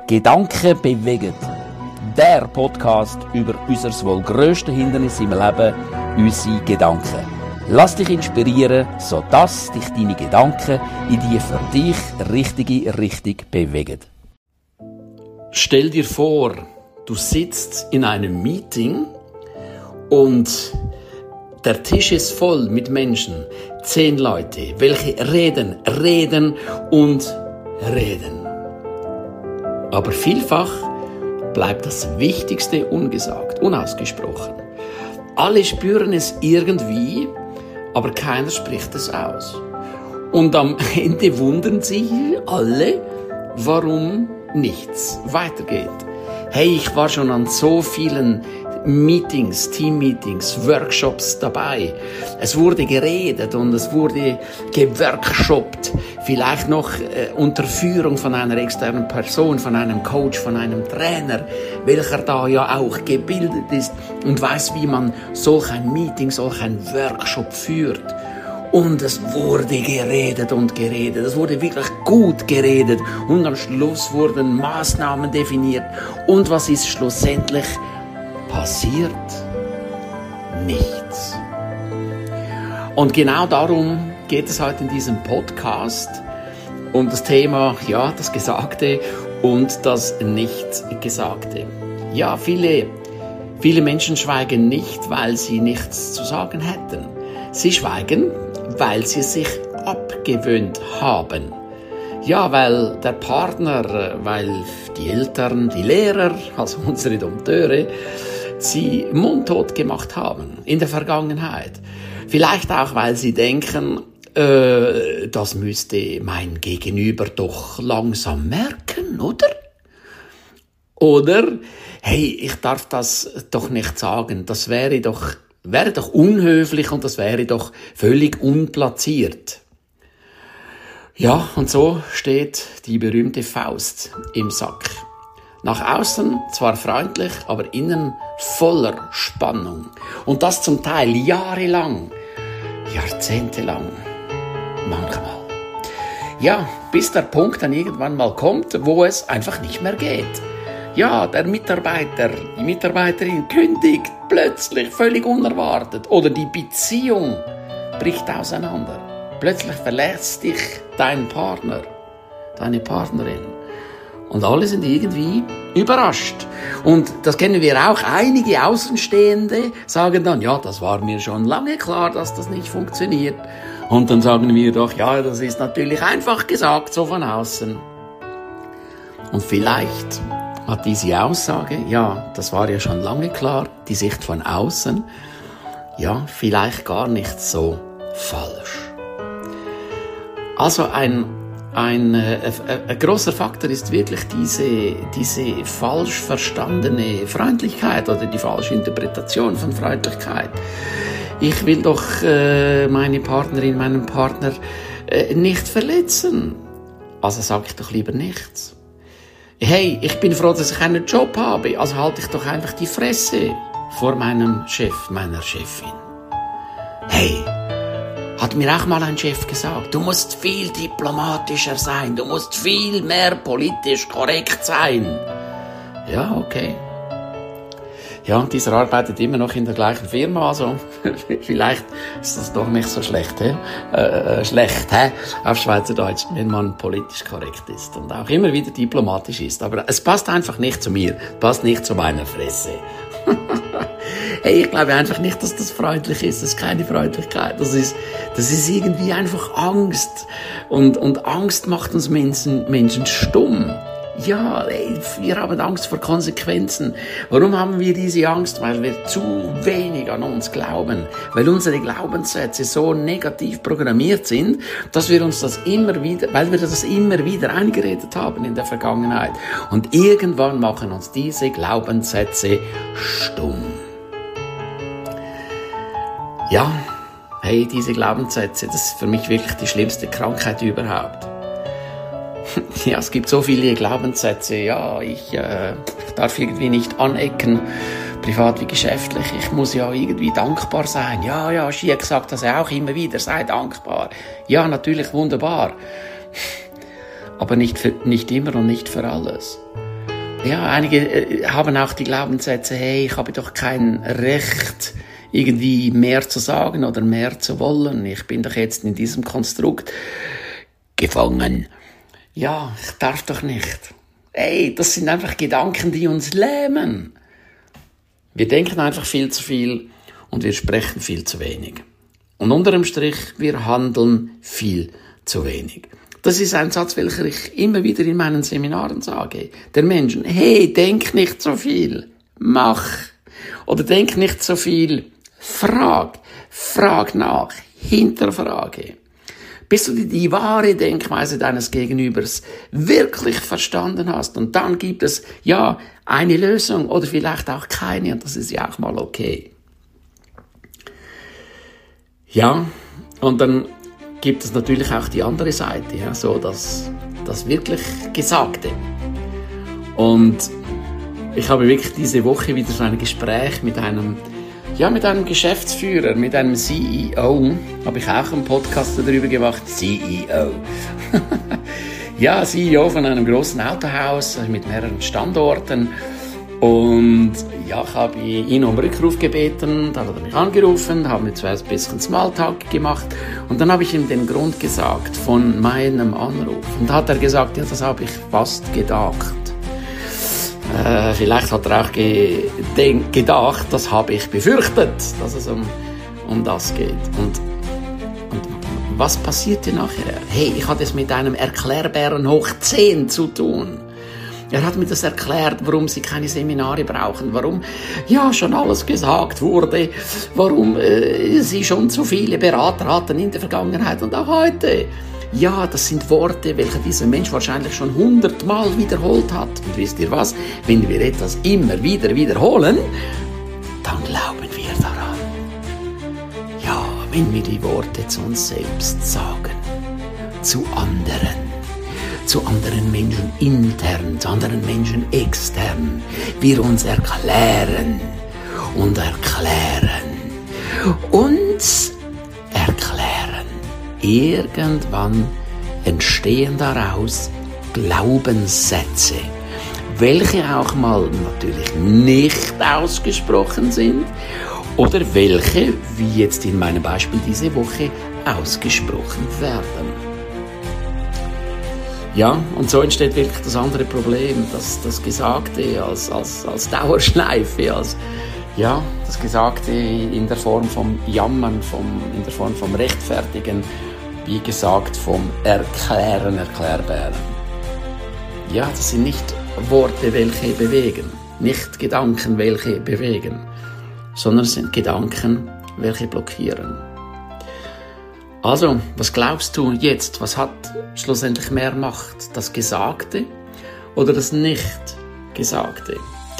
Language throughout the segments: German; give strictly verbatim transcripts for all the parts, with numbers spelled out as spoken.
Gedanken bewegen. Der Podcast über unser wohl grösstes Hindernis im Leben, unsere Gedanken. Lass dich inspirieren, sodass dich deine Gedanken in die für dich richtige Richtung bewegen. Stell dir vor, du sitzt in einem Meeting und der Tisch ist voll mit Menschen, zehn Leute, welche reden, reden und reden. Aber vielfach bleibt das Wichtigste ungesagt, unausgesprochen. Alle spüren es irgendwie, aber keiner spricht es aus. Und am Ende wundern sich alle, warum nichts weitergeht. Hey, ich war schon an so vielen Meetings, Team-Meetings, Workshops dabei. Es wurde geredet und es wurde geworkshoppt. Vielleicht noch äh, unter Führung von einer externen Person, von einem Coach, von einem Trainer, welcher da ja auch gebildet ist und weiß, wie man solch ein Meeting, solch ein Workshop führt. Und es wurde geredet und geredet. Es wurde wirklich gut geredet. Und am Schluss wurden Maßnahmen definiert. Und was ist schlussendlich passiert? Nichts. Und genau darum geht es heute in diesem Podcast um das Thema, ja, das Gesagte und das Nicht-Gesagte. Ja, viele, viele Menschen schweigen nicht, weil sie nichts zu sagen hätten. Sie schweigen, weil sie sich abgewöhnt haben. Ja, weil der Partner, weil die Eltern, die Lehrer, also unsere Dompteure, sie mundtot gemacht haben in der Vergangenheit. Vielleicht auch, weil sie denken, äh, das müsste mein Gegenüber doch langsam merken, oder? Oder, hey, ich darf das doch nicht sagen, das wäre doch, wäre doch unhöflich und das wäre doch völlig unplatziert. Ja, und so steht die berühmte Faust im Sack. Nach außen zwar freundlich, aber innen voller Spannung. Und das zum Teil jahrelang, jahrzehntelang, manchmal. Ja, bis der Punkt dann irgendwann mal kommt, wo es einfach nicht mehr geht. Ja, der Mitarbeiter, die Mitarbeiterin kündigt plötzlich völlig unerwartet. Oder die Beziehung bricht auseinander. Plötzlich verlässt dich dein Partner, deine Partnerin. Und alle sind irgendwie überrascht. Und das kennen wir auch. Einige Außenstehende sagen dann, ja, das war mir schon lange klar, dass das nicht funktioniert. Und dann sagen wir doch, ja, das ist natürlich einfach gesagt, so von außen. Und vielleicht hat diese Aussage, ja, das war ja schon lange klar, die Sicht von außen, ja, vielleicht gar nicht so falsch. Also ein Ein, äh, ein großer Faktor ist wirklich diese, diese falsch verstandene Freundlichkeit oder die falsche Interpretation von Freundlichkeit. Ich will doch äh, meine Partnerin, meinen Partner äh, nicht verletzen. Also sage ich doch lieber nichts. Hey, ich bin froh, dass ich einen Job habe, also halte ich doch einfach die Fresse vor meinem Chef, meiner Chefin. Hey, hat mir auch mal ein Chef gesagt, du musst viel diplomatischer sein, du musst viel mehr politisch korrekt sein. Ja, okay. Ja, und dieser arbeitet immer noch in der gleichen Firma, also vielleicht ist das doch nicht so schlecht, hä? Äh, schlecht, hä? Auf Schweizerdeutsch, wenn man politisch korrekt ist und auch immer wieder diplomatisch ist. Aber es passt einfach nicht zu mir, passt nicht zu meiner Fresse. Hey, ich glaube einfach nicht, dass das freundlich ist. Das ist keine Freundlichkeit. Das ist, das ist irgendwie einfach Angst. Und, und Angst macht uns Menschen, Menschen stumm. Ja, ey, wir haben Angst vor Konsequenzen. Warum haben wir diese Angst? Weil wir zu wenig an uns glauben. Weil unsere Glaubenssätze so negativ programmiert sind, dass wir uns das immer wieder, weil wir das immer wieder eingeredet haben in der Vergangenheit. Und irgendwann machen uns diese Glaubenssätze stumm. Ja, hey, diese Glaubenssätze, das ist für mich wirklich die schlimmste Krankheit überhaupt. Ja, es gibt so viele Glaubenssätze, ja, ich, äh, ich darf irgendwie nicht anecken, privat wie geschäftlich, ich muss ja irgendwie dankbar sein. Ja, ja, Schiek sagt das auch immer wieder, sei dankbar. Ja, natürlich, wunderbar. Aber nicht, für, nicht immer und nicht für alles. ja, einige äh, haben auch die Glaubenssätze, hey, ich habe doch kein Recht, irgendwie mehr zu sagen oder mehr zu wollen. Ich bin doch jetzt in diesem Konstrukt gefangen. Ja, ich darf doch nicht. Hey, das sind einfach Gedanken, die uns lähmen. Wir denken einfach viel zu viel und wir sprechen viel zu wenig. Und unterm Strich, wir handeln viel zu wenig. Das ist ein Satz, welcher ich immer wieder in meinen Seminaren sage. Der Menschen, hey, denk nicht so viel, mach. Oder denk nicht so viel, frag. Frag nach, hinterfrage. Bis du die wahre Denkweise deines Gegenübers wirklich verstanden hast. Und dann gibt es, ja, eine Lösung oder vielleicht auch keine. Und das ist ja auch mal okay. Ja, und dann gibt es natürlich auch die andere Seite, ja, so das, das wirklich Gesagte. Und ich habe wirklich diese Woche wieder so ein Gespräch mit einem Ja, mit einem Geschäftsführer, mit einem C E O, habe ich auch einen Podcast darüber gemacht, C E O. Ja, C E O von einem grossen Autohaus mit mehreren Standorten. Und ja, ich habe ihn um Rückruf gebeten, dann hat er mich angerufen, haben wir zuerst ein bisschen Smalltalk gemacht und dann habe ich ihm den Grund gesagt von meinem Anruf. Und da hat er gesagt, ja, das habe ich fast gedacht. Äh, vielleicht hat er auch ge- den- gedacht, das habe ich befürchtet, dass es um, um das geht. Und, und was passierte nachher? Hey, ich hatte es mit einem Erklärbären hoch zehn zu tun. Er hat mir das erklärt, warum sie keine Seminare brauchen, warum ja schon alles gesagt wurde, warum äh, sie schon zu viele Berater hatten in der Vergangenheit und auch heute. Ja, das sind Worte, welche dieser Mensch wahrscheinlich schon hundertmal wiederholt hat. Und wisst ihr was? Wenn wir etwas immer wieder wiederholen, dann glauben wir daran. Ja, wenn wir die Worte zu uns selbst sagen, zu anderen, zu anderen Menschen intern, zu anderen Menschen extern, wir uns erklären und erklären und erklären. Irgendwann entstehen daraus Glaubenssätze, welche auch mal natürlich nicht ausgesprochen sind oder welche, wie jetzt in meinem Beispiel diese Woche, ausgesprochen werden. Ja, und so entsteht wirklich das andere Problem, das, das Gesagte als, als, als Dauerschleife, als, ja, das Gesagte in der Form vom Jammern, vom, in der Form vom Rechtfertigen, wie gesagt, vom Erklären, Erklärbären. Ja, das sind nicht Worte, welche bewegen, nicht Gedanken, welche bewegen, sondern es sind Gedanken, welche blockieren. Also, was glaubst du jetzt? Was hat schlussendlich mehr Macht? Das Gesagte oder das Nicht-Gesagte?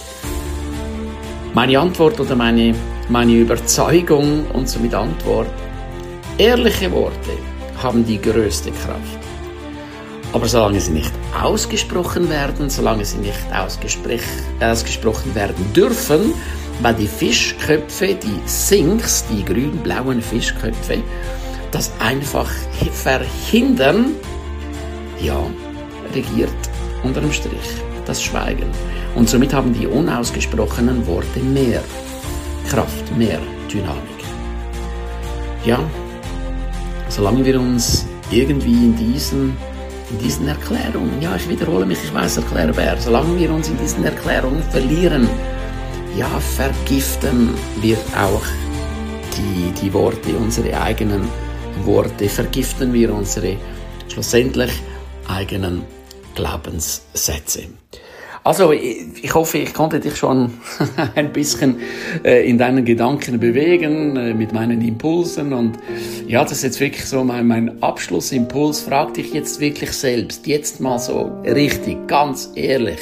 Meine Antwort oder meine, meine Überzeugung und somit Antwort: ehrliche Worte haben die größte Kraft. Aber solange sie nicht ausgesprochen werden, solange sie nicht ausgesprochen werden dürfen, weil die Fischköpfe, die Sinks, die grün-blauen Fischköpfe, das einfach verhindern, ja, regiert unterm Strich das Schweigen. Und somit haben die unausgesprochenen Worte mehr Kraft, mehr Dynamik. Ja, solange wir uns irgendwie in diesen, in diesen Erklärungen, ja, ich wiederhole mich, ich weiß, Erklärbär, solange wir uns in diesen Erklärungen verlieren, ja, vergiften wir auch die, die Worte, unsere eigenen Worte, vergiften wir unsere schlussendlich eigenen Glaubenssätze. Also, ich hoffe, ich konnte dich schon ein bisschen äh, in deinen Gedanken bewegen, äh, mit meinen Impulsen. Und ja, das ist jetzt wirklich so mein, mein Abschlussimpuls. Frag dich jetzt wirklich selbst, jetzt mal so richtig, ganz ehrlich.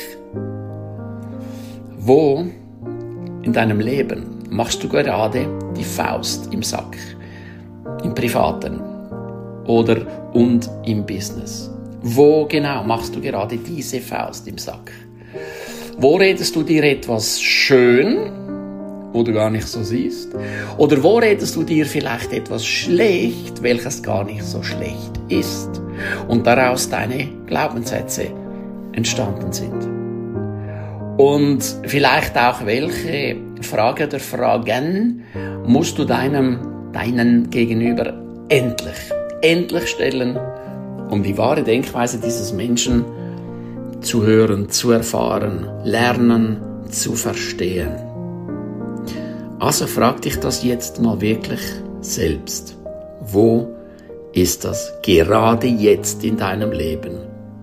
Wo in deinem Leben machst du gerade die Faust im Sack? Im Privaten oder und im Business? Wo genau machst du gerade diese Faust im Sack? Wo redest du dir etwas schön, wo du gar nicht so siehst? Oder wo redest du dir vielleicht etwas schlecht, welches gar nicht so schlecht ist und daraus deine Glaubenssätze entstanden sind? Und vielleicht auch, welche Frage oder Fragen musst du deinem, deinen Gegenüber endlich, endlich stellen, um die wahre Denkweise dieses Menschen zu hören, zu erfahren, lernen, zu verstehen. Also frag dich das jetzt mal wirklich selbst. Wo ist das gerade jetzt in deinem Leben?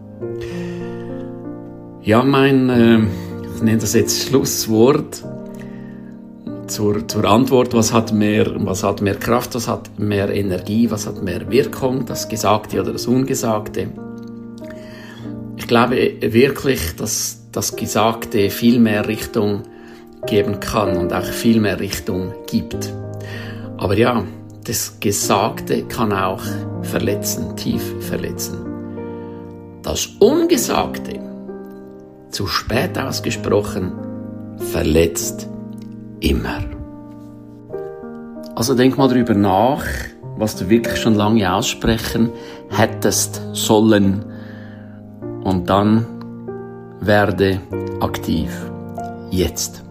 Ja, mein, äh, ich nenne das jetzt Schlusswort zur, zur Antwort, was hat mehr, was hat mehr Kraft, was hat mehr Energie, was hat mehr Wirkung, das Gesagte oder das Ungesagte. Ich glaube wirklich, dass das Gesagte viel mehr Richtung geben kann und auch viel mehr Richtung gibt. Aber ja, das Gesagte kann auch verletzen, tief verletzen. Das Ungesagte, zu spät ausgesprochen, verletzt immer. Also denk mal drüber nach, was du wirklich schon lange aussprechen hättest sollen. Und dann werde aktiv. Jetzt.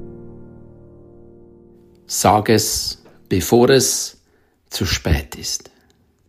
Sag es, bevor es zu spät ist.